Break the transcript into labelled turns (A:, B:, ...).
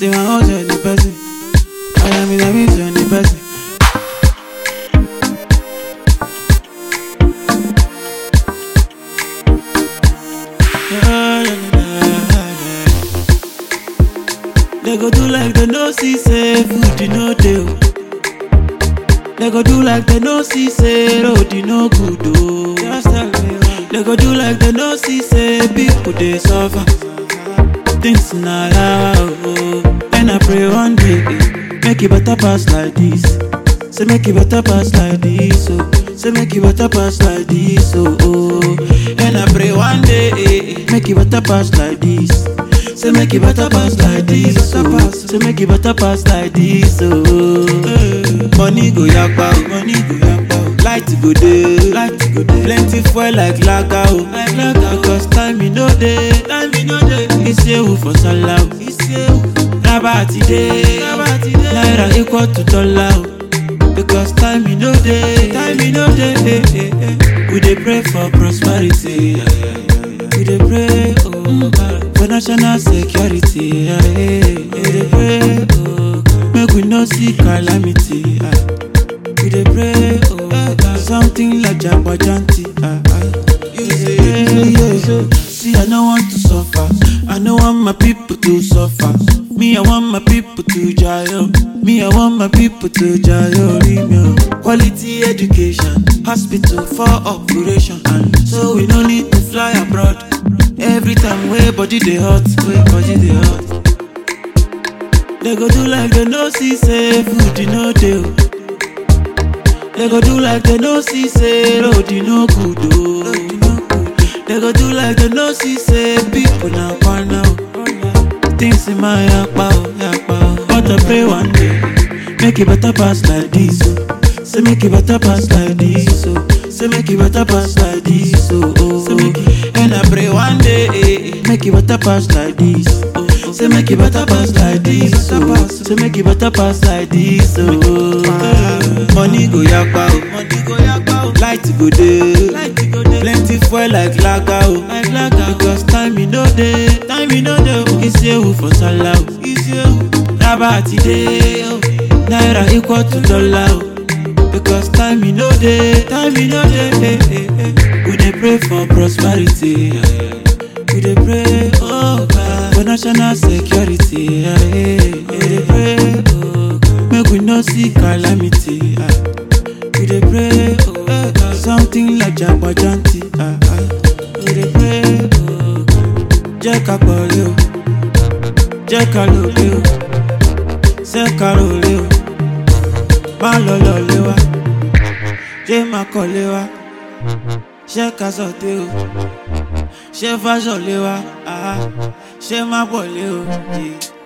A: Say my house on the person. I am in the midst on the person. They go do like they no see say food you no dey. They go do like they no see say road you no good oh. Just tell me why. They go do like they no see say people they suffer. Things na oh. And I pray one day make it better pass like this. Say make it better pass like this oh. Say make it better pass like this oh. And I pray one day make it better pass like this. Say make it better pass like this, say make it better pass like this, Money go yakpa, money go yakpa, light go dey, plenty fuel like laga, because time no dey, It's you for salah, Raba today, naira equal to dollar, because time no dey, We dey pray for prosperity, we dey pray, for national security, we dey pray, make we no see calamity, we dey pray, something like Jabbajanti, See, I don't want to suffer, I don't want my people to suffer. Me, I want my people to jail. Me, I want my people to jail. Quality education, hospital for operation, and so we no need to fly abroad. Every time way body they hot, They go do like they no see say food you no dey. They go do like they no see say road you no good oh. They go do like they no see say people na kwana oh. Things in my yakpa, but I pray one day make it better pass like this oh. Say make it better pass like this oh. Say make it better pass like this oh. And I pray one day make it better pass like this oh. Say make it better pass like this oh. Say make it better pass like this oh. Money go yakpa oh. Light go dey, plenty fuel like laga oh. Because time no dey, It's you for salah, Raba today, naira equal to dollar oh. Because time no dey, We dey pray for prosperity, we dey pray for national security, we dey pray make we no see calamity, we dey pray something like Jabbajanti, we dey pray jẹ́ ká pọ̀lẹ́ o, jẹ́ ká lòlẹ́ o, ṣé ká rọ̀lẹ́ o, má lọ lọ́lẹ́ wa, jẹ́ má kọ́lẹ́ wa, ṣé ká sọ̀tẹ́ o, ṣé fáṣọ̀lẹ́ wa, ṣé má pọ̀lẹ́ o.